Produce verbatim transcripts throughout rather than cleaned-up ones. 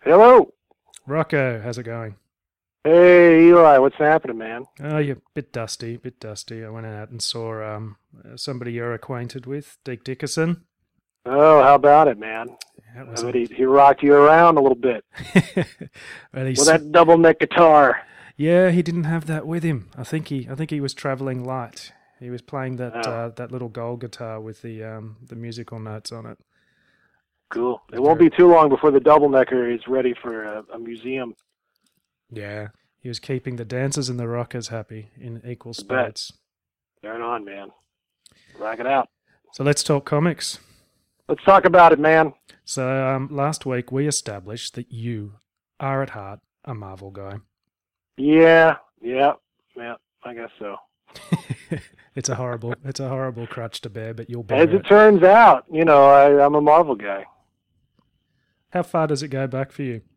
Hello. Rocco, how's it going? Hey, Eli. What's happening, man? Oh, you're a bit dusty, bit dusty. I went out and saw um uh, somebody you're acquainted with, Dick Dickerson. Oh, how about it, man? That I was bet a he, he rocked you around a little bit well, he, with s- that double neck guitar. yeah, he didn't have that with him. I think he, I think he was traveling light. He was playing that Oh, uh, that little gold guitar with the um the musical notes on it. cool. It It was won't very, be too long before the double necker is ready for a, a museum. yeah. He was keeping the dancers and the rockers happy in equal I bet. spades. Turn on, man. Rock it out. So let's talk comics. Let's talk about it, man. So um, last week we established that you are at heart a Marvel guy. Yeah, yeah, yeah. I guess so. it's a horrible, it's a horrible crutch to bear, but you'll As bear it it. turns out, you know, I, I'm a Marvel guy. How far does it go back for you?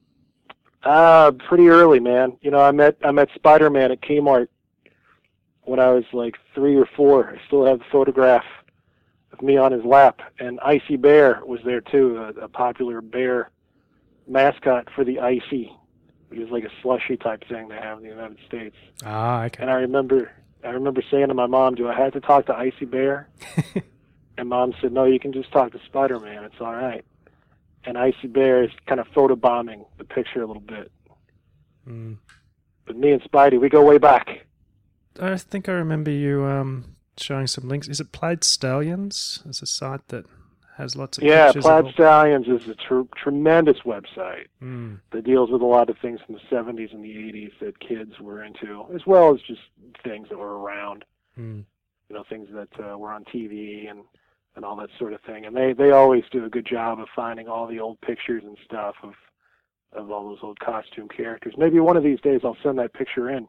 Uh, pretty early, man. You know, I met I met Spider-Man at Kmart when I was like three or four. I still have the photograph of me on his lap, and Icy Bear was there too, a, a popular bear mascot for the Icy, which is like a slushy type thing they have in the United States. Ah, okay. And I remember, I remember saying to my mom, "Do I have to talk to Icy Bear?" And Mom said, "No, you can just talk to Spider-Man. It's all right." And Icy Bear is kind of photobombing the picture a little bit. mm. But me and Spidey, we go way back. I think I remember you um, showing some links. Is it Plaid Stallions? It's a site that has lots of Yeah, pictures of Plaid all. Stallions is a tr- tremendous website Mm, that deals with a lot of things from the seventies and the eighties that kids were into, as well as just things that were around, mm. you know, things that uh, were on T V and, and all that sort of thing. And they, they always do a good job of finding all the old pictures and stuff of, of all those old costume characters. Maybe one of these days I'll send that picture in.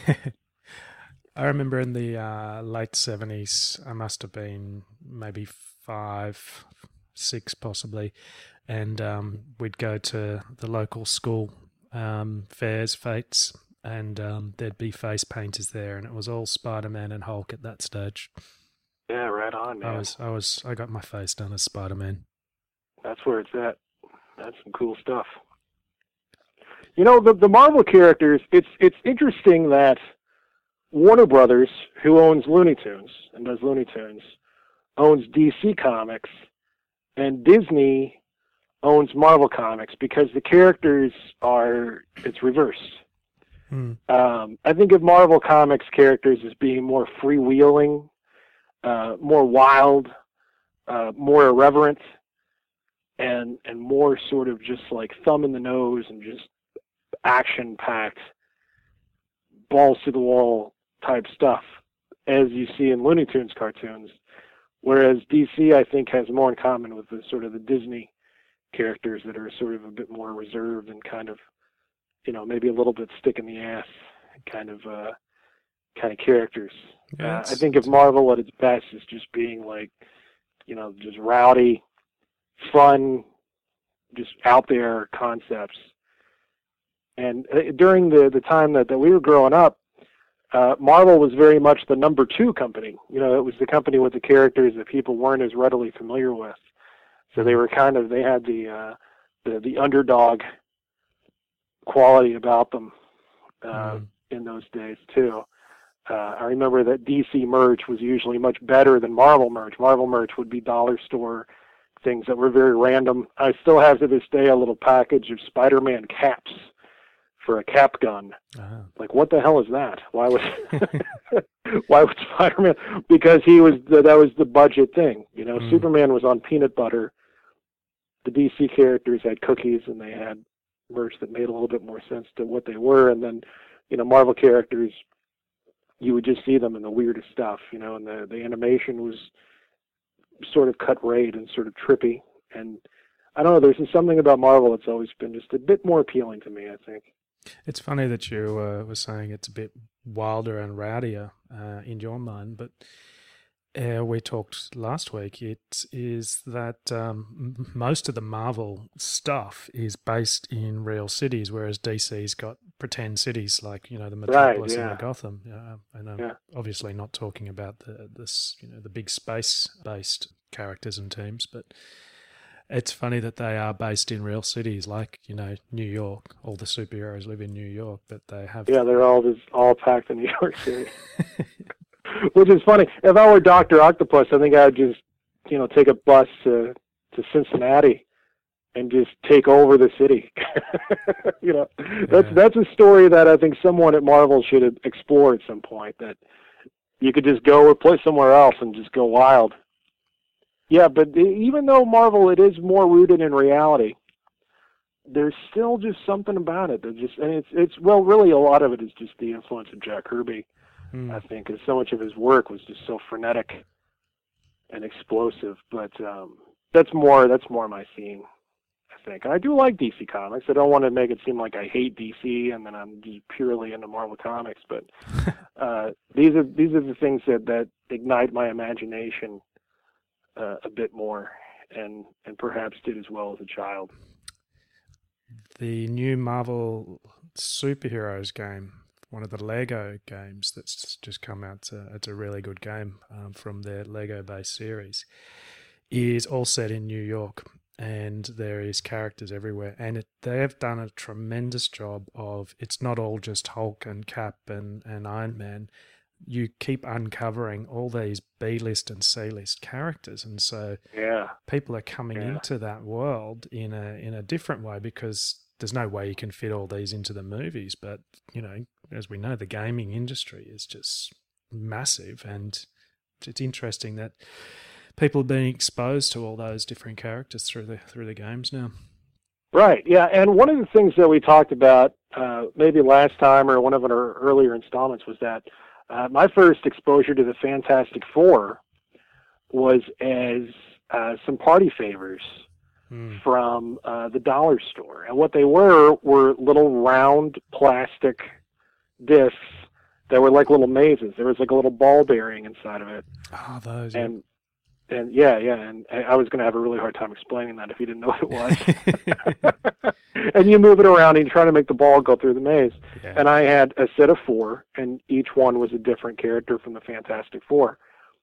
I remember in the uh, late seventies, I must have been maybe five, six possibly, and um, we'd go to the local school um, fairs, fetes, and um, there'd be face painters there, and it was all Spider Man and Hulk at that stage. Yeah, right on, I man. was, I was, I got my face done as Spider Man. That's where it's at. That's some cool stuff. You know, the, the Marvel characters, it's, it's interesting that Warner Brothers, who owns Looney Tunes and does Looney Tunes, owns D C Comics, and Disney owns Marvel Comics because the characters are, it's reversed. Hmm. Um, I think of Marvel Comics characters as being more freewheeling, uh, more wild, uh, more irreverent, and and more sort of just like thumb in the nose and just action packed, balls to the wall type stuff, as you see in Looney Tunes cartoons. Whereas D C, I think, has more in common with the sort of the Disney characters that are sort of a bit more reserved and kind of, you know, maybe a little bit stick in the ass kind of uh, kind of characters. Yeah, Uh, I it's, think of Marvel at its best as just being like, you know, just rowdy, fun, just out there concepts. And uh, during the, the time that, that we were growing up, uh, Marvel was very much the number two company. You know, it was the company with the characters that people weren't as readily familiar with. So they were kind of, they had the uh, the, the underdog quality about them uh, mm, in those days too. Uh, I remember that D C merch was usually much better than Marvel merch. Marvel merch would be dollar store things that were very random. I still have to this day a little package of Spider-Man caps for a cap gun. ah. Like, what the hell is that? Why was why was Spider-Man? Because he was the, that was the budget thing. You know, mm. Superman was on peanut butter. The D C characters had cookies, and they had merch that made a little bit more sense to what they were. And then, you know, Marvel characters, you would just see them in the weirdest stuff. You know, and the the animation was sort of cut rate and sort of trippy. And I don't know. There's just something about Marvel that's always been just a bit more appealing to me, I think. It's funny that you uh, were saying it's a bit wilder and rowdier uh, in your mind, but uh, we talked last week. It is that um, m- most of the Marvel stuff is based in real cities, whereas D C's got pretend cities like you know the Right? Metropolis and the Yeah. Gotham. Uh, and I'm Yeah. obviously not talking about the this you know the big space based characters and teams, but It's funny that they are based in real cities, like, you know, New York. All the superheroes live in New York, but they have... Yeah, they're all just all packed in New York City. Which is funny. If I were Doctor Octopus, I think I'd just, you know, take a bus to, to Cincinnati and just take over the city. You know, that's Yeah. that's a story that I think someone at Marvel should explore at some point, that you could just go or play somewhere else and just go wild. Yeah, but even though Marvel, it is more rooted in reality, there's still just something about it that just, and it's, it's well, really a lot of it is just the influence of Jack Kirby, Mm. I think, because so much of his work was just so frenetic and explosive. But um, that's more, that's more my scene, I think. And I do like D C Comics. I don't want to make it seem like I hate D C and then I'm just purely into Marvel Comics, but uh, these are these are the things that, that ignite my imagination uh, a bit more, and and perhaps did as well as a child. The new Marvel superheroes game, one of the Lego games that's just come out, uh, it's a really good game um, from their Lego-based series, is all set in New York, and there is characters everywhere, and it, they have done a tremendous job of, it's not all just Hulk and Cap and, and Iron Man. You keep uncovering all these B-list and C-list characters, and so Yeah. people are coming Yeah. into that world in a in a different way, because there's no way you can fit all these into the movies. But, you know, as we know, the gaming industry is just massive, and it's interesting that people are being exposed to all those different characters through the through the games now. Right. Yeah. And one of the things that we talked about uh, maybe last time or one of our earlier installments was that uh, my first exposure to the Fantastic Four was as uh, some party favors Mm. from uh, the dollar store. And what they were were little round plastic discs that were like little mazes. There was like a little ball bearing inside of it. Oh, those. And and yeah, yeah, and I I was going to have a really hard time explaining that if you didn't know what it was. And you move it around and you try to make the ball go through the maze. Yeah. And I had a set of four, and each one was a different character from the Fantastic Four.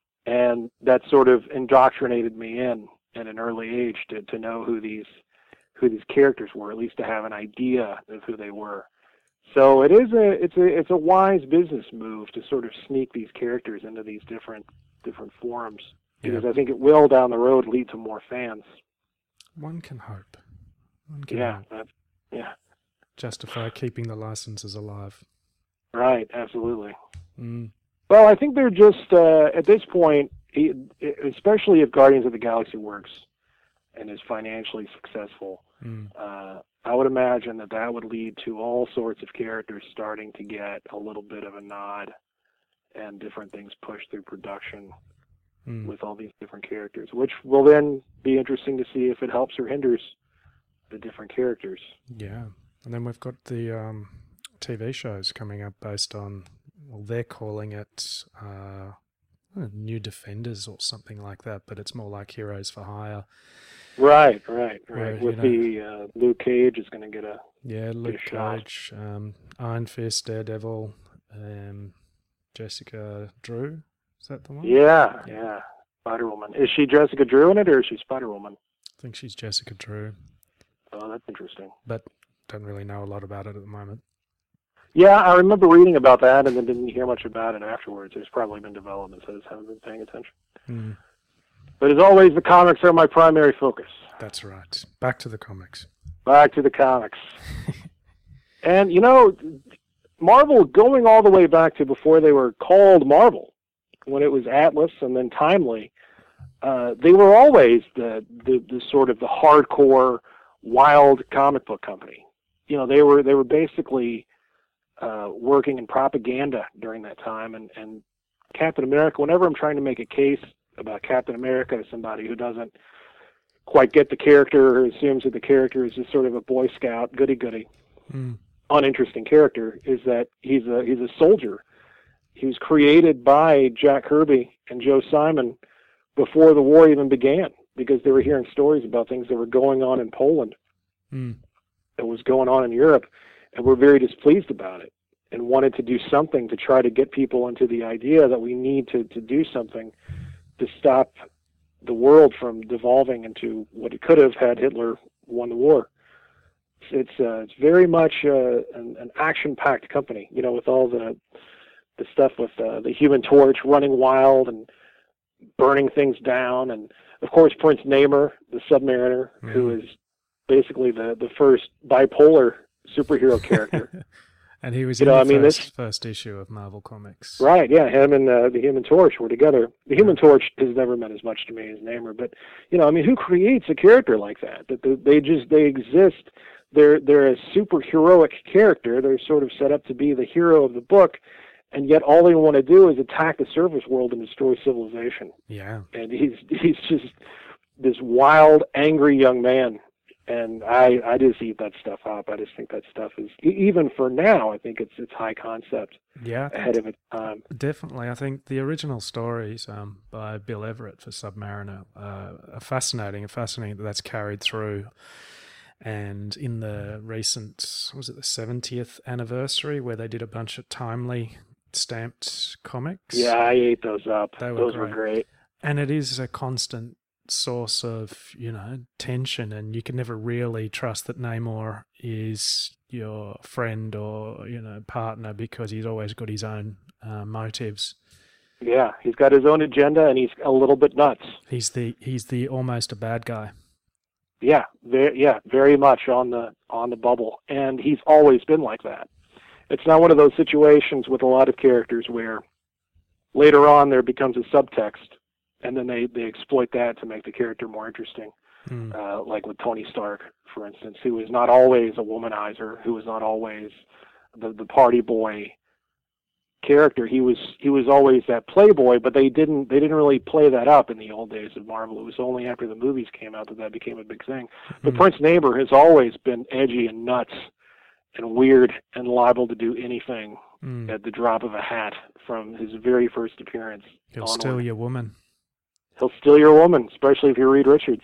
And that sort of indoctrinated me in at an early age to, to know who these who these characters were, at least to have an idea of who they were. So it is a it's a it's a wise business move to sort of sneak these characters into these different different forms, because Yeah. I think it will down the road lead to more fans. One can hope. One can Yeah, hope. that's, yeah, Justify keeping the licenses alive. right, absolutely. Mm. Well, I think they're just uh, at this point, e- especially if Guardians of the Galaxy works and is financially successful. Mm. Uh, I would imagine that that would lead to all sorts of characters starting to get a little bit of a nod, and different things pushed through production Mm. with all these different characters, which will then be interesting to see if it helps or hinders the different characters. Yeah. And then we've got the um, T V shows coming up based on, well, they're calling it uh, New Defenders or something like that, but it's more like Heroes for Hire. Right, right, right. Where, with you know, the uh, Luke Cage is going to get a Yeah, Luke shot. Cage, um, Iron Fist, Daredevil, um, Jessica Drew. Is that the one? yeah, yeah. Spider-Woman. Is she Jessica Drew in it, or is she Spider-Woman? I think she's Jessica Drew, Oh, that's interesting. but don't really know a lot about it at the moment. Yeah, I remember reading about that and then didn't hear much about it afterwards. There's probably been developments. I just haven't been paying attention. Mm, But as always, the comics are my primary focus. that's right. Back to the comics. Back to the comics. And, you know, Marvel, going all the way back to before they were called Marvel, when it was Atlas and then Timely, uh, they were always the, the, the sort of the hardcore, wild comic book company. You know, they were they were basically uh, working in propaganda during that time. And, and Captain America, whenever I'm trying to make a case about Captain America to somebody who doesn't quite get the character or assumes that the character is just sort of a Boy Scout, goody-goody, Mm, uninteresting character, is that he's a he's a soldier. He was created by Jack Kirby and Joe Simon before the war even began, because they were hearing stories about things that were going on in Poland, mm, that was going on in Europe, and were very displeased about it and wanted to do something to try to get people into the idea that we need to, to do something to stop the world from devolving into what it could have had Hitler won the war. It's uh, it's very much uh, an, an action-packed company, you know, with all the the stuff with uh, the Human Torch running wild and burning things down, and of course Prince Namor, the Submariner, mm-hmm. who is basically the the first bipolar superhero character. And he was you in know, the I mean, first, this, first issue of Marvel Comics. Right, yeah, him and uh, the Human Torch were together. The Human Torch has never meant as much to me as Namor, but, you know, I mean, who creates a character like that? That they, they just, they exist, they're, they're a superheroic character, they're sort of set up to be the hero of the book, and yet all they want to do is attack the surface world and destroy civilization. Yeah. And he's, he's just this wild, angry young man. And I, I just eat that stuff up. I just think that stuff is, even for now, I think it's it's high concept. Yeah, ahead of its time. Definitely, I think the original stories um, by Bill Everett for Submariner uh, are fascinating. Fascinating that that's carried through. And in the recent, was it the seventieth anniversary, where they did a bunch of timely stamped comics? Yeah, I ate those up. They were those great. were great. And it is a constant source of, you know, tension, and you can never really trust that Namor is your friend or, you know, partner, because he's always got his own uh, motives. Yeah, he's got his own agenda, and he's a little bit nuts. He's the he's the almost a bad guy. Yeah, very, yeah, very much on the on the bubble, and he's always been like that. It's not one of those situations with a lot of characters where later on there becomes a subtext, and then they, they exploit that to make the character more interesting. Mm. Uh, like with Tony Stark, for instance, who is not always a womanizer, who is not always the, the party boy character. He was he was always that playboy, but they didn't they didn't really play that up in the old days of Marvel. It was only after the movies came out that that became a big thing. But mm. Prince Namor has always been edgy and nuts and weird and liable to do anything mm. at the drop of a hat from his very first appearance. He'll onward. steal your woman. He'll steal your woman, especially if you're Reed Richards.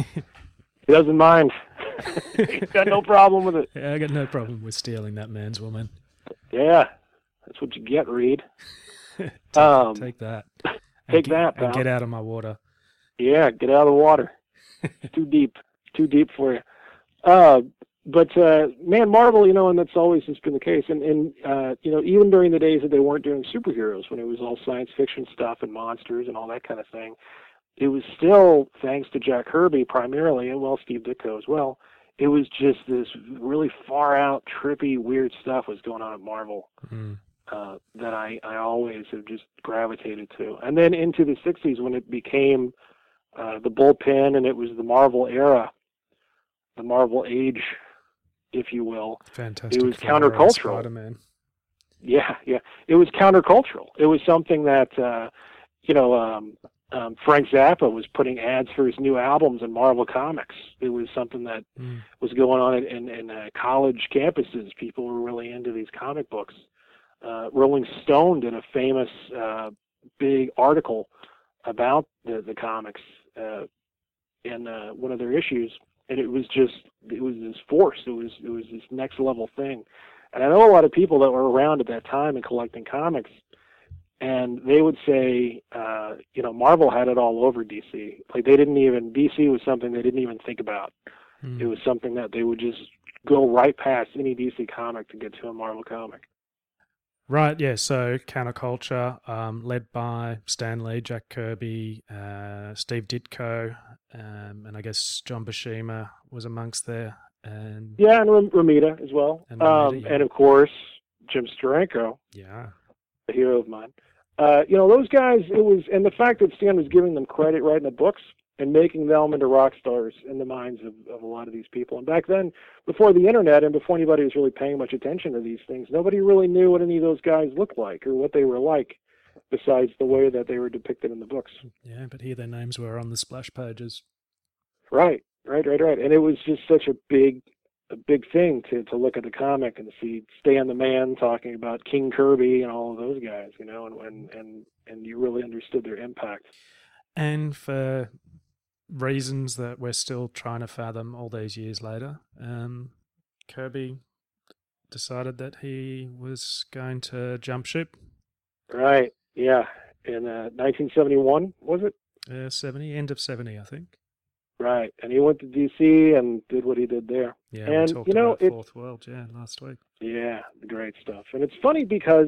He doesn't mind. He's got no problem with it. Yeah, I got no problem with stealing that man's woman. Yeah, that's what you get, Reed. take, um, take that. Take get, that, pal. And get out of my water. Yeah, get out of the water. It's too deep. Too deep for you. Uh, but, uh, man, Marvel, you know, and that's always just been the case. And, and uh, you know, even during the days that they weren't doing superheroes, when it was all science fiction stuff and monsters and all that kind of thing, it was still, thanks to Jack Kirby primarily, and, well, Steve Ditko as well, it was just this really far-out, trippy, weird stuff was going on at Marvel mm. uh, that I, I always have just gravitated to. And then into the sixties, when it became uh, the bullpen and it was the Marvel era, the Marvel age, if you will. Fantastic. It was countercultural. Spider-Man. Yeah, yeah. It was countercultural. It was something that, uh, you know, um, um, Frank Zappa was putting ads for his new albums in Marvel Comics. It was something that mm. was going on in, in, in uh, college campuses. People were really into these comic books. Uh, Rolling Stone did a famous uh, big article about the, the comics uh, in uh, one of their issues. And it was just, it was this force. It was, it was this next level thing. And I know a lot of people that were around at that time and collecting comics, and they would say, uh, you know, Marvel had it all over D C. Like they didn't even, D C was something they didn't even think about. Mm. It was something that they would just go right past any D C comic to get to a Marvel comic. Right, yeah, so counterculture, um, led by Stan Lee, Jack Kirby, uh, Steve Ditko, um, and I guess John Buscema was amongst there. And yeah, and Romita as well. And, Romita, um, yeah. and of course, Jim Steranko. Yeah. A hero of mine. Uh, you know, those guys, it was, and the fact that Stan was giving them credit right in the books and making them into rock stars in the minds of, of a lot of these people. And back then, before the internet and before anybody was really paying much attention to these things, nobody really knew what any of those guys looked like or what they were like, besides the way that they were depicted in the books. Yeah, but here their names were on the splash pages. Right, right, right, right. And it was just such a big, a big thing to, to look at the comic and see Stan the Man talking about King Kirby and all of those guys, you know, and and and, and you really understood their impact. And for reasons that we're still trying to fathom all these years later, um, Kirby decided that he was going to jump ship. Right, yeah. In uh, nineteen seventy-one, was it? Uh, seventy, end of seventy, I think. Right, and he went to D C and did what he did there. Yeah, we And talked you know, about it's Fourth World, yeah, last week. yeah, great stuff. And it's funny because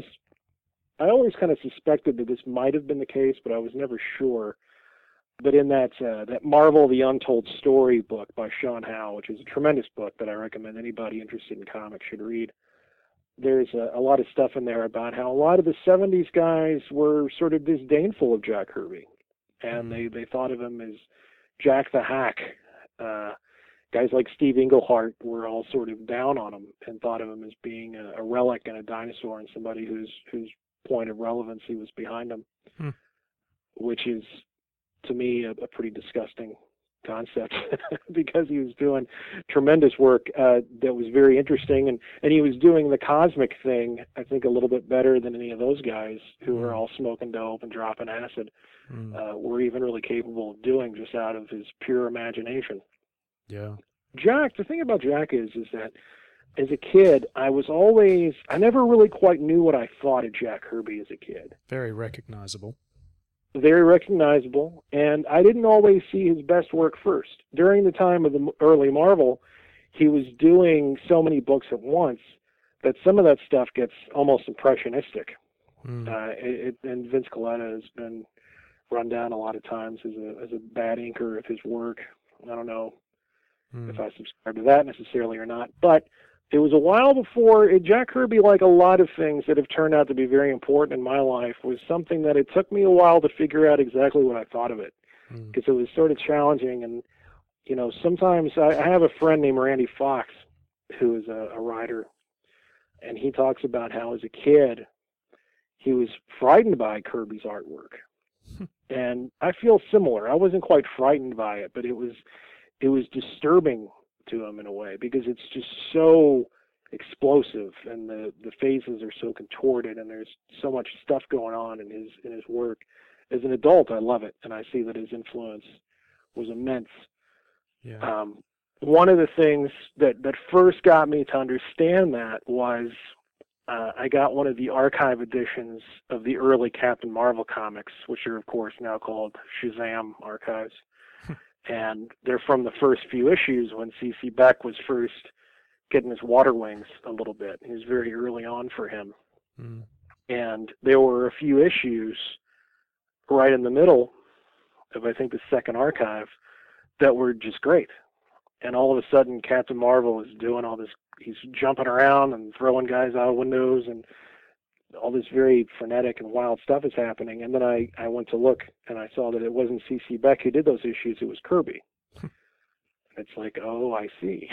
I always kind of suspected that this might have been the case, but I was never sure. But in that uh, that Marvel: The Untold Story book by Sean Howe, which is a tremendous book that I recommend anybody interested in comics should read, there's a, a lot of stuff in there about how a lot of the seventies guys were sort of disdainful of Jack Kirby, and mm. they, they thought of him as Jack the Hack. Uh, guys like Steve Englehart were all sort of down on him and thought of him as being a, a relic and a dinosaur and somebody whose whose point of relevancy was behind him, hmm. which is, to me, a, a pretty disgusting concept because he was doing tremendous work uh, that was very interesting, and, and he was doing the cosmic thing, I think, a little bit better than any of those guys who mm. were all smoking dope and dropping acid mm. uh, were even really capable of doing just out of his pure imagination. Yeah. Jack, the thing about Jack is, is that as a kid, I was always, I never really quite knew what I thought of Jack Kirby as a kid. Very recognizable. Very recognizable, and I didn't always see his best work first. During the time of the early Marvel, he was doing so many books at once that some of that stuff gets almost impressionistic. Mm. Uh, it, and Vince Colletta has been run down a lot of times as a as a bad inker of his work. I don't know mm. if I subscribe to that necessarily or not, but it was a while before it, Jack Kirby, like a lot of things that have turned out to be very important in my life, was something that it took me a while to figure out exactly what I thought of it, because mm. it was sort of challenging. And, you know, sometimes I, I have a friend named Randy Fox who is a, a writer, and he talks about how as a kid he was frightened by Kirby's artwork. And I feel similar. I wasn't quite frightened by it, but it was it was disturbing to him in a way, because it's just so explosive and the, the phases are so contorted and there's so much stuff going on in his in his work. As an adult, I love it, and I see that his influence was immense. Yeah. Um, one of the things that, that first got me to understand that was uh, I got one of the archive editions of the early Captain Marvel comics, which are, of course, now called Shazam archives. And they're from the first few issues when C C Beck was first getting his water wings a little bit. It was very early on for him. Mm. And there were a few issues right in the middle of, I think, the second archive that were just great. And all of a sudden, Captain Marvel is doing all this. He's jumping around and throwing guys out of windows, and all this very frenetic and wild stuff is happening. And then I, I went to look, and I saw that it wasn't C C Beck who did those issues, it was Kirby. It's like, oh, I see.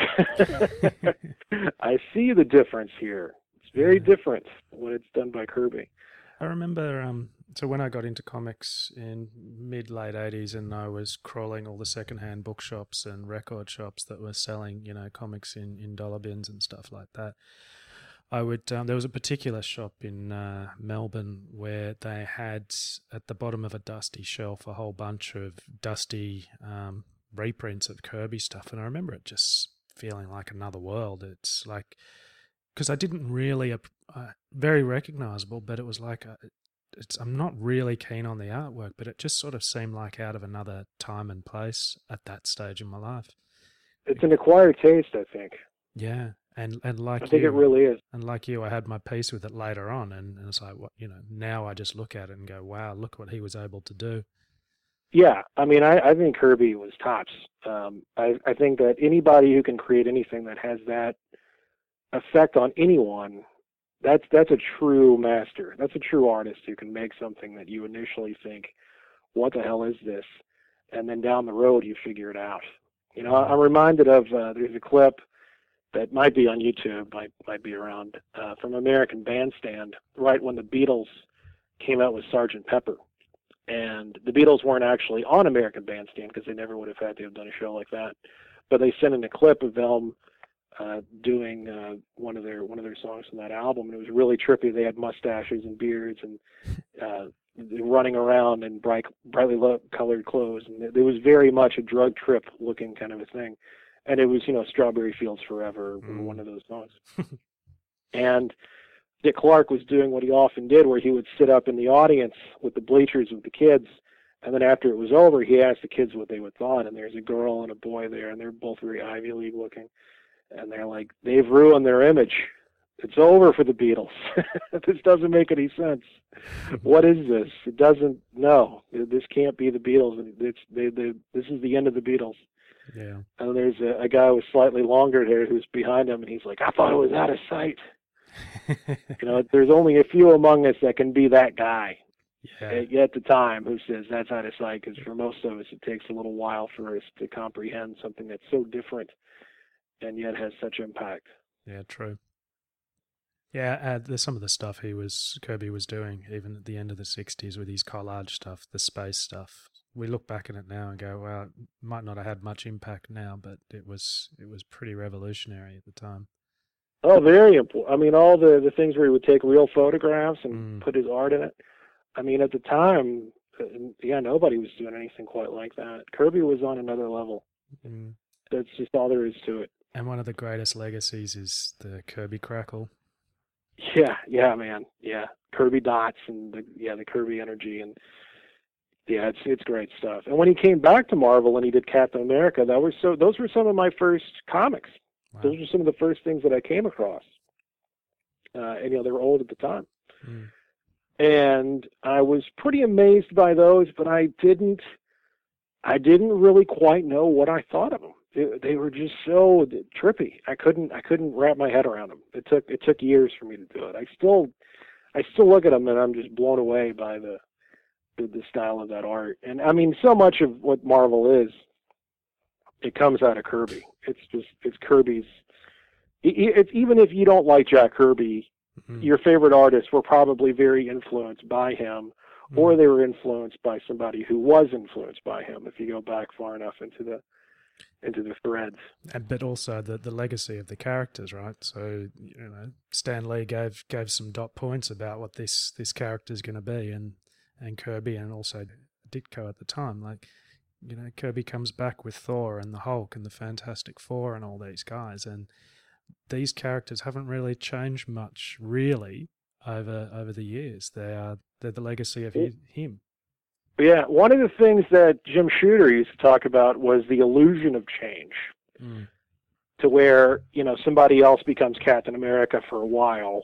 I see the difference here. It's very yeah. different when it's done by Kirby. I remember, um, so when I got into comics in mid-late eighties, and I was crawling all the secondhand bookshops and record shops that were selling, you know, comics in, in dollar bins and stuff like that, I would. Um, there was a particular shop in uh, Melbourne where they had at the bottom of a dusty shelf a whole bunch of dusty um, reprints of Kirby stuff, and I remember it just feeling like another world. It's like, because I didn't really uh, very recognizable, but it was like a, it's. I'm not really keen on the artwork, but it just sort of seemed like out of another time and place at that stage in my life. It's an acquired taste, I think. Yeah. And and like I think you, it really is. And like you, I had my piece with it later on, and, and it's like, what you know. Now I just look at it and go, "Wow, look what he was able to do." Yeah, I mean, I, I think Kirby was tops. Um, I I think that anybody who can create anything that has that effect on anyone, that's that's a true master. That's a true artist who can make something that you initially think, "What the hell is this?" and then down the road you figure it out. You know, I'm reminded of uh, there's a clip that might be on YouTube, might might be around, uh, from American Bandstand, right when the Beatles came out with Sergeant Pepper. And the Beatles weren't actually on American Bandstand because they never would have had to have done a show like that. But they sent in a clip of them uh, doing uh, one of their one of their songs from that album, and it was really trippy. They had mustaches and beards and uh, running around in bright, brightly colored clothes, and it, it was very much a drug trip looking kind of a thing. And it was, you know, Strawberry Fields Forever, mm. one of those songs. And Dick Clark was doing what he often did, where he would sit up in the audience with the bleachers with the kids And then after it was over, he asked the kids what they would thought, and there's a girl and a boy there, and they're both very Ivy League looking. And they're like, they've ruined their image. It's over for the Beatles. This doesn't make any sense. What is this? It doesn't, no, this can't be the Beatles. It's, they, they, this is the end of the Beatles. Yeah. And there's a, a guy with slightly longer hair who's behind him, and he's like, I thought it was out of sight. You know, there's only a few among us that can be that guy. Yeah. At, at the time, who says that's out of sight, because for most of us it takes a little while for us to comprehend something that's so different and yet has such impact. Yeah, true. Yeah, uh, there's some of the stuff he was Kirby was doing even at the end of the sixties with his collage stuff, the space stuff. We look back at it now and go, well, it might not have had much impact now, but it was it was pretty revolutionary at the time. Oh, very important. I mean, all the, the things where he would take real photographs and Mm. put his art in it. I mean, at the time, yeah, nobody was doing anything quite like that. Kirby was on another level. Mm. That's just all there is to it. And one of the greatest legacies is the Kirby Crackle. Yeah, yeah, man. Yeah. Kirby dots and the, yeah, the Kirby energy, and yeah, it's it's great stuff. And when he came back to Marvel and he did Captain America, that was so those were some of my first comics. Wow. Those were some of the first things that I came across. Uh, and you know, they were old at the time. Mm. And I was pretty amazed by those, but I didn't, I didn't really quite know what I thought of them. It, they were just so trippy. I couldn't, I couldn't wrap my head around them. It took, it took years for me to do it. I still, I still look at them and I'm just blown away by the, the, the style of that art. And I mean, so much of what Marvel is, it comes out of Kirby. It's just, it's Kirby's. It, it's even if you don't like Jack Kirby, mm-hmm. your favorite artists were probably very influenced by him, mm-hmm. or they were influenced by somebody who was influenced by him. If you go back far enough into the into the threads, and but also the the legacy of the characters, right? So you know, Stan Lee gave gave some dot points about what this this character is going to be, and and Kirby, and also Ditko at the time, like. You know, Kirby comes back with Thor and the Hulk and the Fantastic Four and all these guys, and these characters haven't really changed much, really, over over the years. They are they're the legacy of his, him. Yeah, one of the things that Jim Shooter used to talk about was the illusion of change, mm. to where you know somebody else becomes Captain America for a while,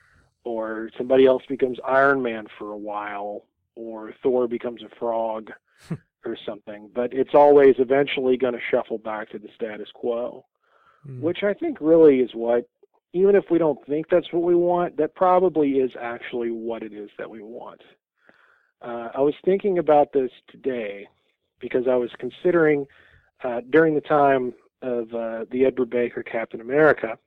or somebody else becomes Iron Man for a while, or Thor becomes a frog. Or something, but it's always eventually going to shuffle back to the status quo, mm. which I think really is what, even if we don't think that's what we want, that probably is actually what it is that we want. Uh, I was thinking about this today because I was considering uh, during the time of uh, the Ed Brubaker Captain America,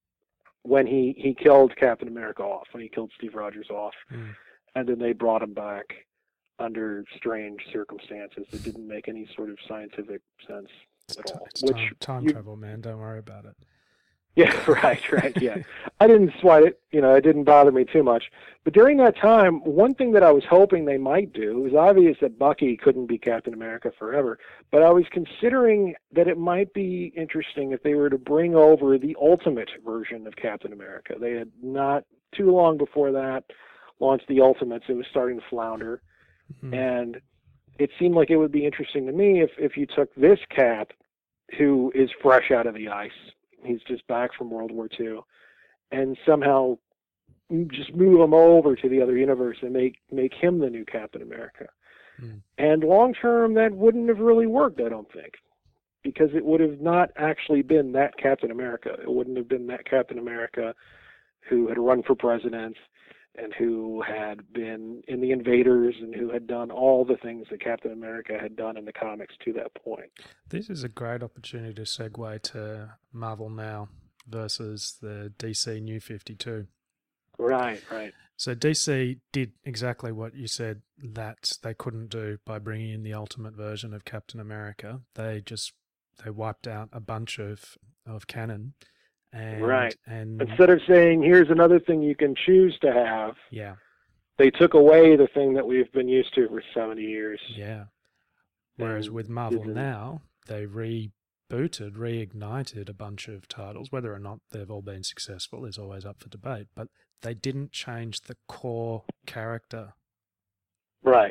when he, he killed Captain America off, when he killed Steve Rogers off, mm. and then they brought him back under strange circumstances that didn't make any sort of scientific sense at all. It's Which time, time you, travel, man. Don't worry about it. Yeah, right, right, yeah. I didn't sweat it. You know, it didn't bother me too much. But during that time, one thing that I was hoping they might do, it was obvious that Bucky couldn't be Captain America forever, but I was considering that it might be interesting if they were to bring over the ultimate version of Captain America. They had not too long before that launched the Ultimates. It was starting to flounder. Mm-hmm. And it seemed like it would be interesting to me if, if you took this Cap, who is fresh out of the ice, he's just back from World War Two, and somehow just move him over to the other universe and make, make him the new Captain America. Mm. And long term, that wouldn't have really worked, I don't think, because it would have not actually been that Captain America. It wouldn't have been that Captain America who had run for president and who had been in the Invaders and who had done all the things that Captain America had done in the comics to that point. This is a great opportunity to segue to Marvel Now versus the D C New fifty-two. Right, right. So D C did exactly what you said that they couldn't do by bringing in the ultimate version of Captain America. They just they wiped out a bunch of, of canon. And, right. And instead of saying, here's another thing you can choose to have, yeah, they took away the thing that we've been used to for seventy years. Yeah. Whereas and with Marvel Now, they rebooted, reignited a bunch of titles. Whether or not they've all been successful is always up for debate, but they didn't change the core character. Right.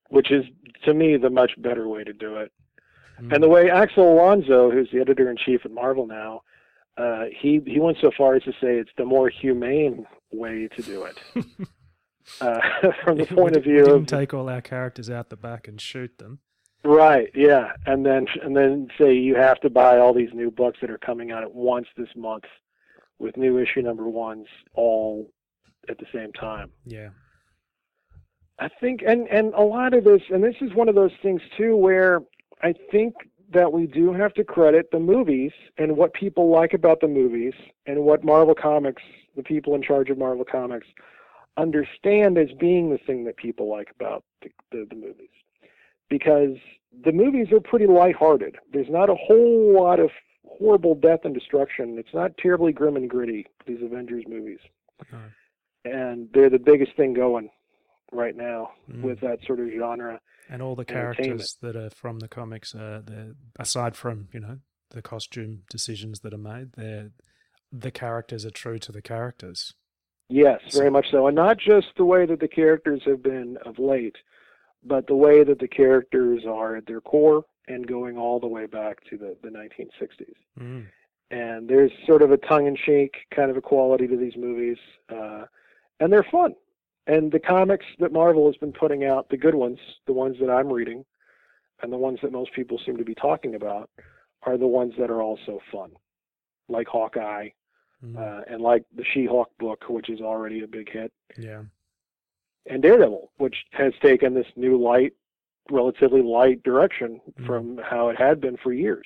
which is, to me, the much better way to do it. Mm. And the way Axel Alonso, who's the editor-in-chief at Marvel now, uh, he, he went so far as to say it's the more humane way to do it. uh, from the point we, of view we didn't of... take all our characters out the back and shoot them. Right, yeah. And then and then say you have to buy all these new books that are coming out at once this month with new issue number ones all at the same time. Yeah. I think, and, and a lot of this, and this is one of those things too, where I think that we do have to credit the movies and what people like about the movies and what Marvel Comics, the people in charge of Marvel Comics, understand as being the thing that people like about the, the, the movies. Because the movies are pretty lighthearted. There's not a whole lot of horrible death and destruction. It's not terribly grim and gritty, these Avengers movies. No. And they're the biggest thing going right now Mm. with that sort of genre. And all the characters that are from the comics, uh, they're, aside from, you know, the costume decisions that are made, they're, the characters are true to the characters. Yes, So- very much so. And not just the way that the characters have been of late, but the way that the characters are at their core and going all the way back to the, the nineteen sixties. Mm. And there's sort of a tongue-in-cheek kind of a quality to these movies, uh, and they're fun. And the comics that Marvel has been putting out, the good ones, the ones that I'm reading, and the ones that most people seem to be talking about, are the ones that are also fun, like Hawkeye, Mm. uh, and like the She-Hulk book, which is already a big hit, Yeah. and Daredevil, which has taken this new light, relatively light direction Mm. from how it had been for years.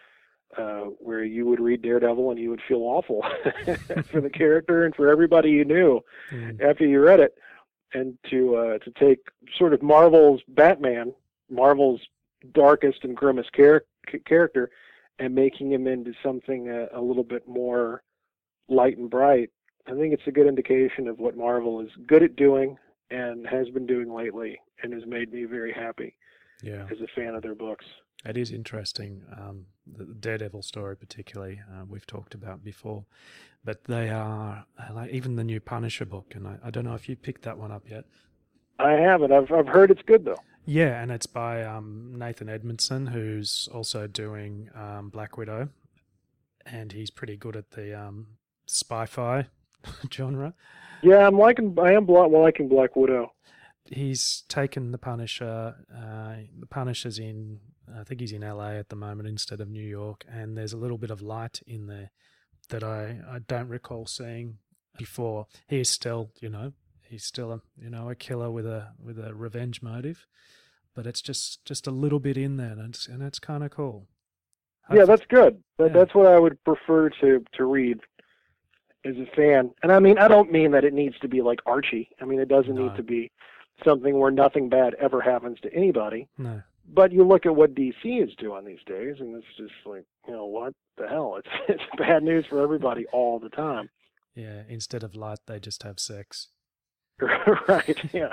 Uh, where you would read Daredevil and you would feel awful for the character and for everybody you knew Mm. after you read it, and to uh, to take sort of Marvel's Batman, Marvel's darkest and grimmest char- character, and making him into something a, a little bit more light and bright. I think it's a good indication of what Marvel is good at doing and has been doing lately, and has made me very happy Yeah. as a fan of their books. It is interesting, um, the Daredevil story particularly, uh, we've talked about before, but they are, uh, like even the new Punisher book, and I, I don't know if you picked that one up yet. I haven't. I've I've heard it's good though. Yeah, and it's by um, Nathan Edmondson, who's also doing um, Black Widow, and he's pretty good at the um, spy-fi genre. Yeah, I'm liking. I am bla- liking Black Widow. He's taken the Punisher. Uh, the Punisher's in, I think he's in L A at the moment instead of New York, and there's a little bit of light in there that I, I don't recall seeing before. He is still, you know, he's still a you know a killer with a with a revenge motive, but it's just just a little bit in there, and it's and it's kind of cool. Yeah, that's good. That, Yeah. That's what I would prefer to to read as a fan. And I mean, I don't mean that it needs to be like Archie. I mean, it doesn't No. need to be something where nothing bad ever happens to anybody. no. But you look at what D C is doing these days, and it's just like, you know, what the hell? It's it's bad news for everybody all the time. Yeah, instead of light, they just have sex. Right, yeah.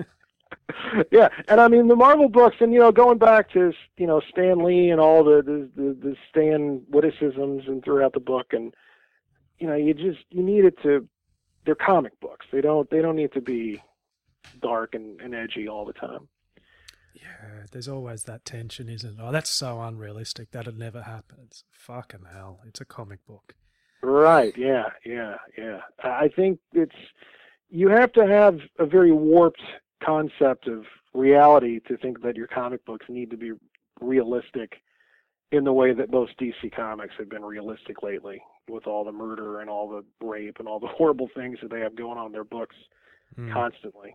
Yeah, and I mean the Marvel books, and you know, going back to you know Stan Lee and all the the, the, the Stan witticisms and throughout the book, and you know, you just you need it to. They're comic books. They don't they don't need to be dark and, and edgy all the time. Yeah, there's always that tension, isn't it? Oh, that's so unrealistic. That'd never happen. It's fucking hell. It's a comic book. Right. Yeah. Yeah. Yeah. I think it's you have to have a very warped concept of reality to think that your comic books need to be realistic in the way that most D C comics have been realistic lately, with all the murder and all the rape and all the horrible things that they have going on in their books Mm. constantly.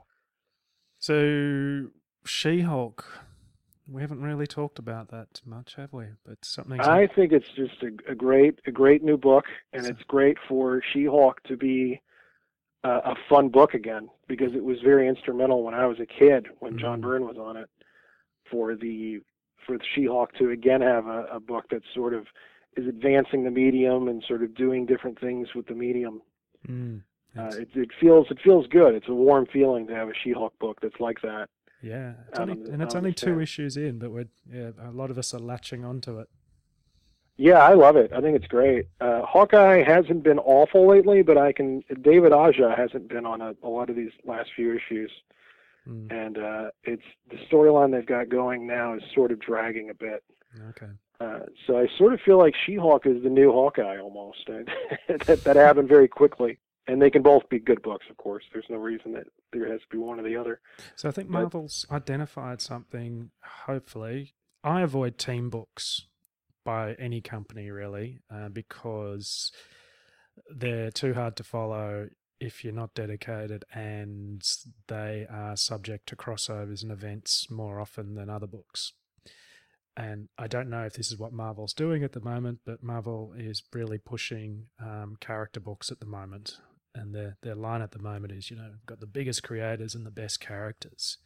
So, She-Hulk. We haven't really talked about that much, have we? But something. I think it's just a, a great, a great new book, and So- it's great for She-Hulk to be uh, a fun book again, because it was very instrumental when I was a kid, when John Mhm. Byrne was on it, for the for the She-Hulk to again have a, a book that sort of is advancing the medium and sort of doing different things with the medium. Mm. Uh, It's- it, it feels it feels good. It's a warm feeling to have a She-Hulk book that's like that. yeah, it's out only, on the- and it's out on only the two stand. issues in, but we're yeah, a lot of us are latching onto it. Yeah, I love it. I think it's great. Uh, Hawkeye hasn't been awful lately, but I can. David Aja hasn't been on a, a lot of these last few issues, Mm. and uh, it's the storyline they've got going now is sort of dragging a bit. Okay. Uh, so I sort of feel like She-Hulk is the new Hawkeye almost. that, that happened very quickly. And they can both be good books, of course. There's no reason that there has to be one or the other. So I think But- Marvel's identified something, hopefully. I avoid team books by any company, really, uh, because they're too hard to follow if you're not dedicated, and they are subject to crossovers and events more often than other books. And I don't know if this is what Marvel's doing at the moment, but Marvel is really pushing um, character books at the moment. And their their line at the moment is, you know, got the biggest creators and the best characters.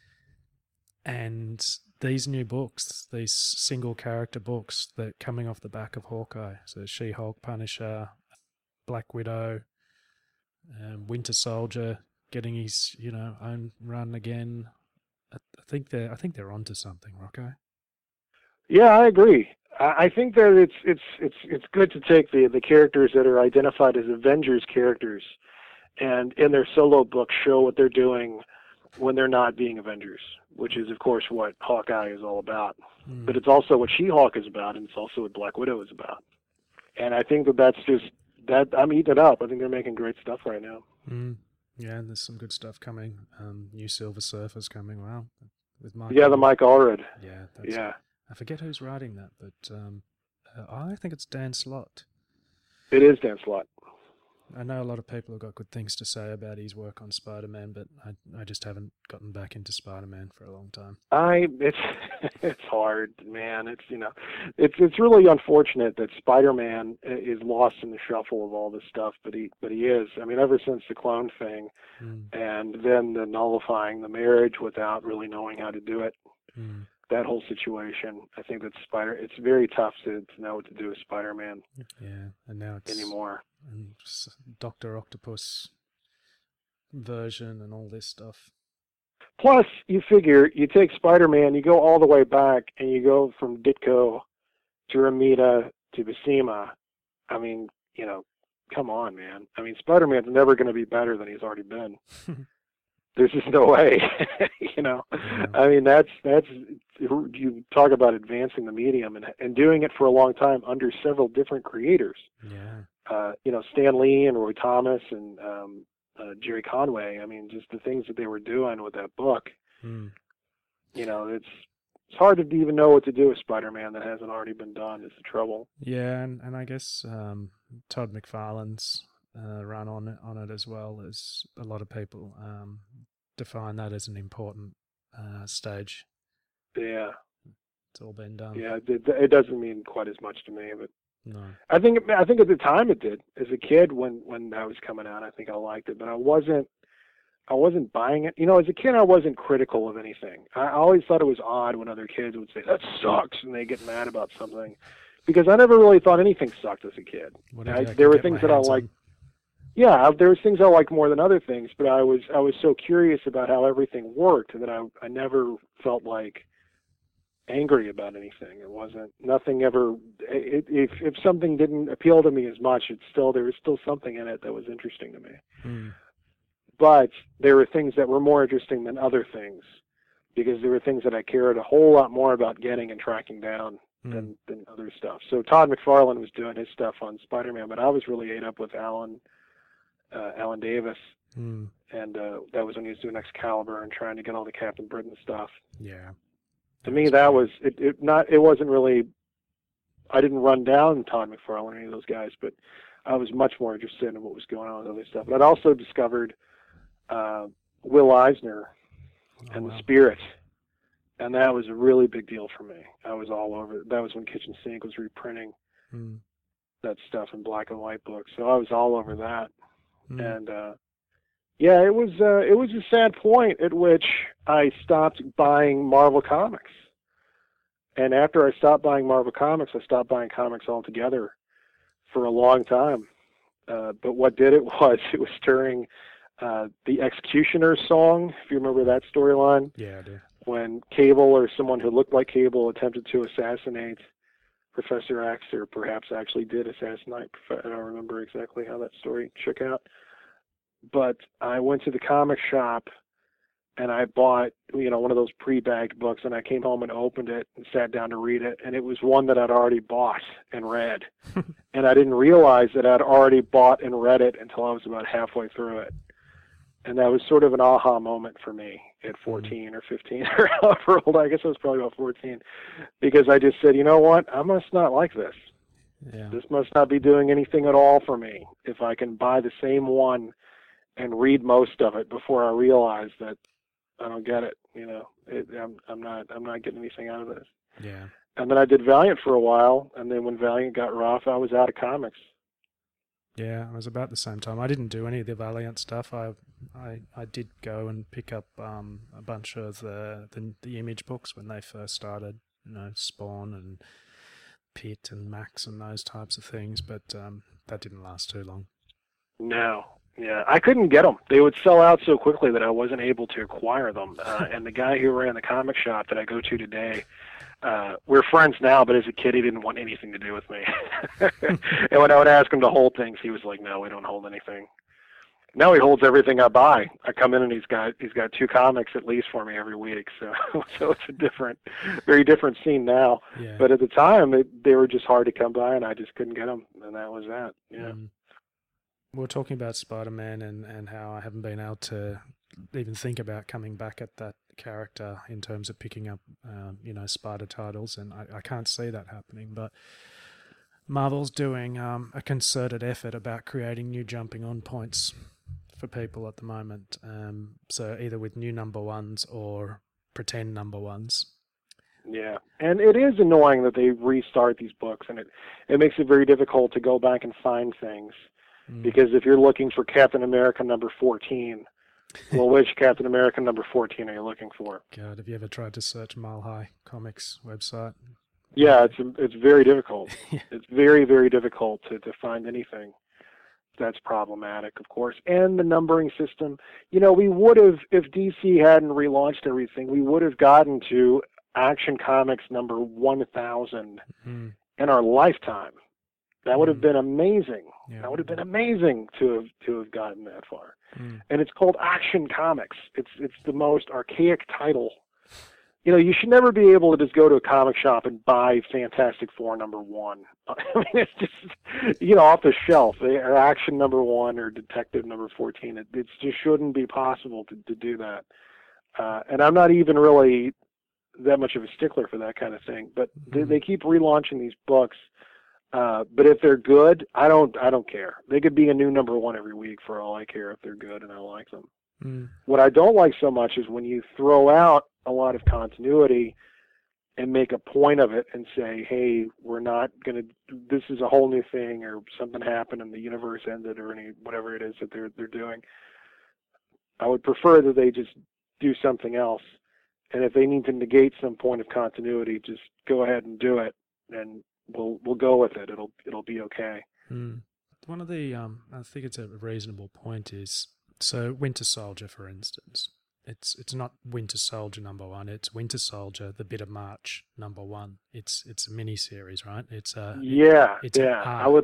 And these new books, these single character books, they're coming off the back of Hawkeye. So She-Hulk, Punisher, Black Widow, um, Winter Soldier getting his, you know, own run again. I, I think they're I think they're onto something, Rocco. Yeah, I agree. I I think that it's it's it's it's good to take the the characters that are identified as Avengers characters, and in their solo books show what they're doing when they're not being Avengers, which is of course what Hawkeye is all about. Mm. But it's also what She-Hulk is about, and it's also what Black Widow is about. And I think that that's just that I'm eating it up. I think they're making great stuff right now. Mm. Yeah, and there's some good stuff coming. Um, new Silver Surfer's coming. Wow, with Mike. Yeah, the Mike Allred. Yeah, that's, Yeah, I forget who's writing that, but um, uh, I think it's Dan Slott. it is Dan Slott. I know a lot of people have got good things to say about his work on Spider-Man, but I I just haven't gotten back into Spider-Man for a long time. I it's it's hard, man. It's you know, it's it's really unfortunate that Spider-Man is lost in the shuffle of all this stuff, but he but he is. I mean, ever since the clone thing, Mm. and then the nullifying the marriage without really knowing how to do it, Mm. that whole situation. I think that Spider. It's very tough to, to know what to do with Spider-Man Yeah, and now it's anymore. and s- Doctor Octopus version and all this stuff. Plus, you figure you take Spider-Man, you go all the way back, and you go from Ditko to Ramita to Buscema. I mean, you know, come on, man. I mean, Spider-Man's never going to be better than he's already been. There's just no way, you know. Yeah. I mean, that's that's you talk about advancing the medium and and doing it for a long time under several different creators. Yeah. Uh, you know, Stan Lee and Roy Thomas and um, uh, Jerry Conway. I mean, just the things that they were doing with that book. Mm. You know, it's it's hard to even know what to do with Spider-Man that hasn't already been done. Is the trouble. Yeah, and, and I guess um, Todd McFarlane's uh, run on it, on it as well as a lot of people um, define that as an important uh, stage. Yeah, It's all been done. yeah. It, it doesn't mean quite as much to me, but No. I think I think at the time it did. As a kid, when when that was coming out, I think I liked it, but I wasn't I wasn't buying it. You know, as a kid, I wasn't critical of anything. I always thought it was odd when other kids would say that sucks and they get mad about something, because I never really thought anything sucked as a kid. Whatever I, I could there were get things my that I hands liked. on. Yeah, there was things I liked more than other things, but I was I was so curious about how everything worked that I I never felt like angry about anything. It wasn't nothing ever. It, if if something didn't appeal to me as much, it's still there was still something in it that was interesting to me. Mm. But there were things that were more interesting than other things, because there were things that I cared a whole lot more about getting and tracking down Mm. than than other stuff. So Todd McFarlane was doing his stuff on Spider-Man, but I was really ate up with Alan uh, Alan Davis, Mm. and uh, that was when he was doing Excalibur and trying to get all the Captain Britain stuff. Yeah. To me, that was it, it. Not it wasn't really. I didn't run down Todd McFarlane or any of those guys, but I was much more interested in what was going on with other stuff. But I'd also discovered uh, Will Eisner Oh, and wow. the Spirit, and that was a really big deal for me. I was all over. That was when Kitchen Sink was reprinting Mm. that stuff in black and white books, so I was all over that. Mm. And uh, yeah, it was uh, it was a sad point at which I stopped buying Marvel comics. And after I stopped buying Marvel comics, I stopped buying comics altogether for a long time. Uh, but what did it was it was during uh, the Executioner song, if you remember that storyline, Yeah, I do. when Cable or someone who looked like Cable attempted to assassinate Professor X, or perhaps actually did assassinate. I don't remember exactly how that story shook out. But I went to the comic shop and I bought, you know, one of those pre-bagged books, and I came home and opened it and sat down to read it, and it was one that I'd already bought and read. And I didn't realize that I'd already bought and read it until I was about halfway through it. And that was sort of an aha moment for me at fourteen or fifteen or however old. I guess I was probably about fourteen, because I just said, you know what, I must not like this. Yeah. This must not be doing anything at all for me if I can buy the same one and read most of it before I realize that I don't get it. You know, it, I'm, I'm not I'm not getting anything out of this. Yeah. And then I did Valiant for a while, and then when Valiant got rough, I was out of comics. Yeah, it was about the same time. I didn't do any of the Valiant stuff. I I, I did go and pick up um, a bunch of the, the the Image books when they first started, you know, Spawn and Pit and Max and those types of things, but um, that didn't last too long. No. Yeah, I couldn't get them. They would sell out so quickly that I wasn't able to acquire them. Uh, and the guy who ran the comic shop that I go to today, uh, we're friends now, but as a kid, he didn't want anything to do with me. And when I would ask him to hold things, he was like, no, we don't hold anything. Now he holds everything I buy. I come in and he's got he's got two comics at least for me every week. So so it's a different, very different scene now. Yeah. But at the time, it, they were just hard to come by, and I just couldn't get them. And that was that. Yeah. Mm. We were talking about Spider-Man and, and how I haven't been able to even think about coming back at that character in terms of picking up, um, you know, Spider titles, and I, I can't see that happening. But Marvel's doing um, a concerted effort about creating new jumping on points for people at the moment. Um, so either with new number ones or pretend number ones. Yeah, and it is annoying that they restart these books, and it, it makes it very difficult to go back and find things. Because if you're looking for Captain America number fourteen, well, which Captain America number fourteen are you looking for? God, have you ever tried to search Mile High Comics website? Yeah, it's it's very difficult. Yeah. It's very, very difficult to, to find anything. That's problematic, of course. And the numbering system. You know, we would have, if D C hadn't relaunched everything, we would have gotten to Action Comics number one thousand mm. in our lifetime. That would have mm. been amazing. Yeah. That would have been amazing to have to have gotten that far. Mm. And it's called Action Comics. It's it's the most archaic title. You know, you should never be able to just go to a comic shop and buy Fantastic Four number one. I mean, it's just, you know, off the shelf. Or Action number one or Detective number fourteen. It, it just shouldn't be possible to, to do that. Uh, and I'm not even really that much of a stickler for that kind of thing. But mm. they, they keep relaunching these books. Uh, but if they're good, I don't I don't care. They could be a new number one every week for all I care if they're good and I like them. Mm. What I don't like so much is when you throw out a lot of continuity and make a point of it and say, hey, we're not going to, this is a whole new thing, or something happened and the universe ended, or any whatever it is that they're they're doing. I would prefer that they just do something else. And if they need to negate some point of continuity, just go ahead and do it. And We'll we'll go with it. It'll it'll be okay. Mm. One of the um, I think it's a reasonable point is, so Winter Soldier, for instance, it's it's not Winter Soldier number one. It's Winter Soldier: The Bitter March number one. It's it's a mini series, right? It's a yeah it's yeah. I would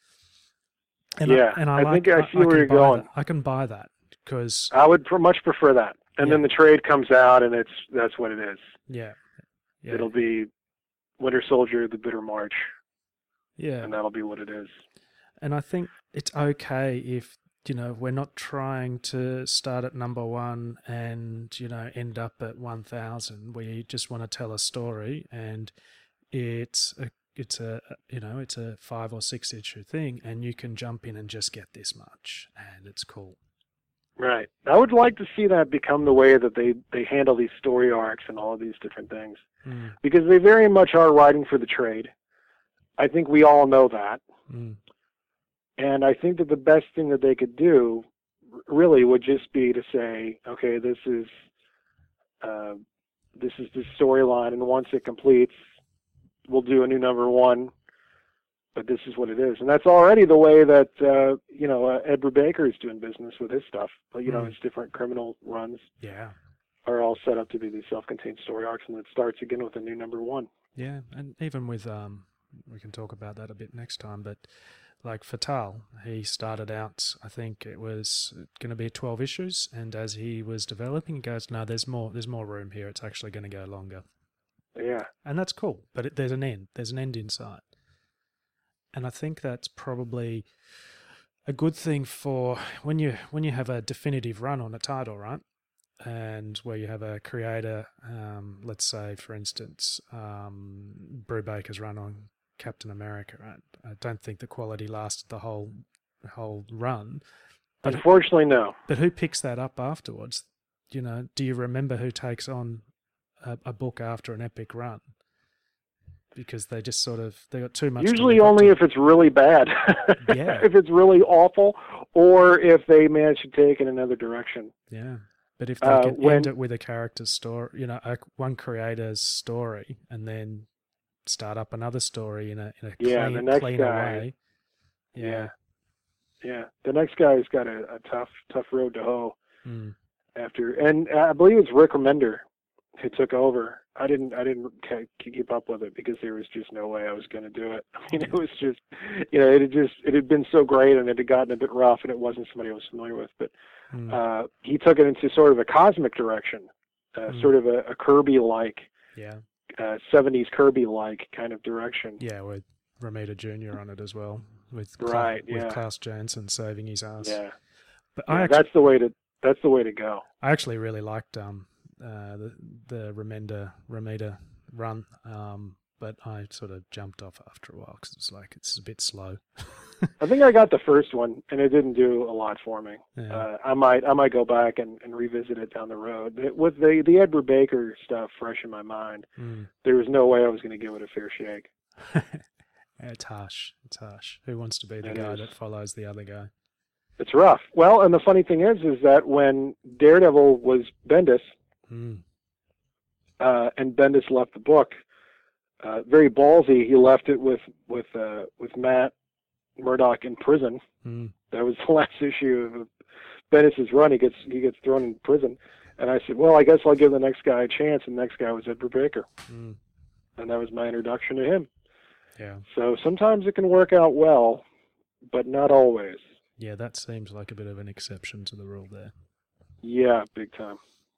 and yeah. I, and I, I like, think I see I, I where you're going. That. I can buy that because I would pr- much prefer that. And yeah. then the trade comes out, and it's that's what it is. Yeah, yeah. It'll be Winter Soldier, The Bitter March. Yeah. And that'll be what it is. And I think it's okay if, you know, we're not trying to start at number one and, you know, end up at one thousand. We just want to tell a story, and it's a, it's a, you know, it's a five or six issue thing, and you can jump in and just get this much, and it's cool. Right. I would like to see that become the way that they, they handle these story arcs and all of these different things. Mm. Because they very much are writing for the trade. I think we all know that. Mm. And I think that the best thing that they could do really would just be to say, okay, this is uh, this is the storyline, and once it completes, we'll do a new number one. But this is what it is, and that's already the way that uh, you know uh, Ed Brubaker is doing business with his stuff. But you mm. know, his different criminal runs yeah. are all set up to be these self-contained story arcs, and it starts again with a new number one. Yeah, and even with um, we can talk about that a bit next time. But like Fatal, he started out, I think it was going to be twelve issues, and as he was developing, he goes, no, there's more, there's more room here. It's actually going to go longer. Yeah. And that's cool, but it, there's an end. There's an end in sight. And I think that's probably a good thing for when you when you have a definitive run on a title, right? And where you have a creator, um, let's say, for instance, um, Brubaker's run on Captain America, right? I don't think the quality lasted the whole whole run. But Unfortunately, no. But who picks that up afterwards? You know, do you remember who takes on a, a book after an epic run? Because they just sort of, they got too much. Usually only if it's really bad. Yeah. If it's really awful, or if they manage to take in another direction. Yeah. But if they uh, can when, end it with a character's story, you know, a, one creator's story, and then start up another story in a in a yeah, clean, the next cleaner guy, way. Yeah. yeah. Yeah. The next guy's got a, a tough, tough road to hoe Mm. after, and I believe it's Rick Remender who took over. I didn't, I didn't keep up with it because there was just no way I was going to do it. I mean, it was just, you know, it had just, it had been so great, and it had gotten a bit rough, and it wasn't somebody I was familiar with. But Mm. uh, he took it into sort of a cosmic direction, uh, Mm. sort of a, a Kirby-like, Yeah. uh, seventies Kirby-like kind of direction. Yeah, with Romita Junior on it as well, with Right, Cla- with yeah. Klaus Janson saving his ass. Yeah, But yeah I actually, that's the way to, that's the way to go. I actually really liked um uh the the Remenda Romita run, um, but I sort of jumped off after a while because it's like it's a bit slow. I think I got the first one, and it didn't do a lot for me. Yeah. Uh, I might, I might go back and, and revisit it down the road. But with the the Ed Brubaker stuff fresh in my mind, Mm. there was no way I was going to give it a fair shake. It's harsh. It's harsh. Who wants to be the It guy is. that follows the other guy? It's rough. Well, and the funny thing is, is that when Daredevil was Bendis, Mm. uh, and Bendis left the book, uh, very ballsy. He left it with with uh, with Matt Murdock in prison. Mm. That was the last issue of Bendis's run. He gets he gets thrown in prison, and I said, well, I guess I'll give the next guy a chance. And the next guy was Ed Brubaker, Mm. and that was my introduction to him. Yeah. So sometimes it can work out well, but not always. Yeah, that seems like a bit of an exception to the rule there. Yeah, big time.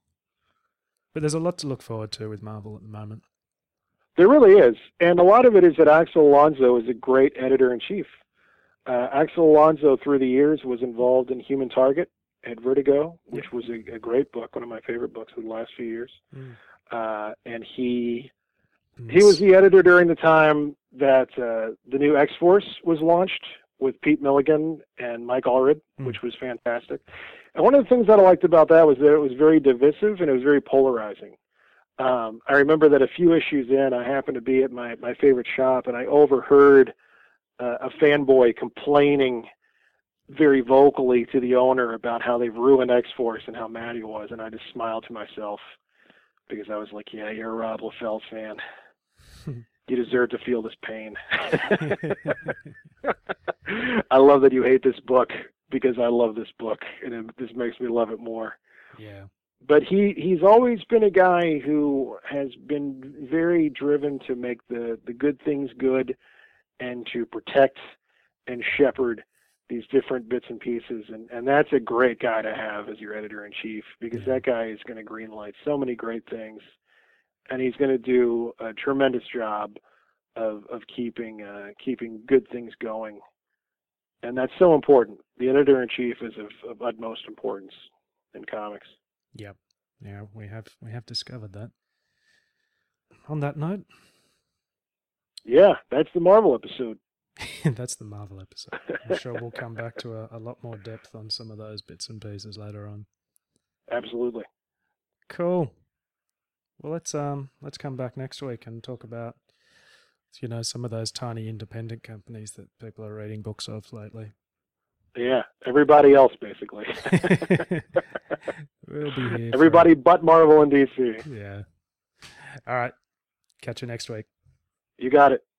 But there's a lot to look forward to with Marvel at the moment. There really is. And a lot of it is that Axel Alonso is a great editor-in-chief. Uh, Axel Alonso, through the years, was involved in Human Target at Vertigo, which was a, a great book, one of my favorite books of the last few years. Mm. Uh, and he Mm. he was the editor during the time that uh, the new X-Force was launched with Pete Milligan and Mike Allred, Mm. which was fantastic. And one of the things that I liked about that was that it was very divisive and it was very polarizing. Um, I remember that a few issues in, I happened to be at my, my favorite shop, and I overheard uh, a fanboy complaining very vocally to the owner about how they've ruined X-Force and how mad he was, and I just smiled to myself because I was like, yeah, you're a Rob Liefeld fan. You deserve to feel this pain. I love that you hate this book because I love this book, and it, this makes me love it more. Yeah. But he, he's always been a guy who has been very driven to make the, the good things good and to protect and shepherd these different bits and pieces. And, and that's a great guy to have as your editor-in-chief, because Yeah. that guy is going to greenlight so many great things, and he's going to do a tremendous job of, of keeping uh, keeping good things going. And that's so important. The editor-in-chief is of, of utmost importance in comics. Yep. Yeah, we have we have discovered that. On that note, Yeah, that's the Marvel episode. that's the Marvel episode. I'm sure we'll come back to a, a lot more depth on some of those bits and pieces later on. Absolutely. Cool. Well, let's um let's come back next week and talk about, you know, some of those tiny independent companies that people are reading books of lately. Yeah, everybody else, basically. We'll be here. for- Everybody but Marvel and D C. Yeah. All right. Catch you next week. You got it.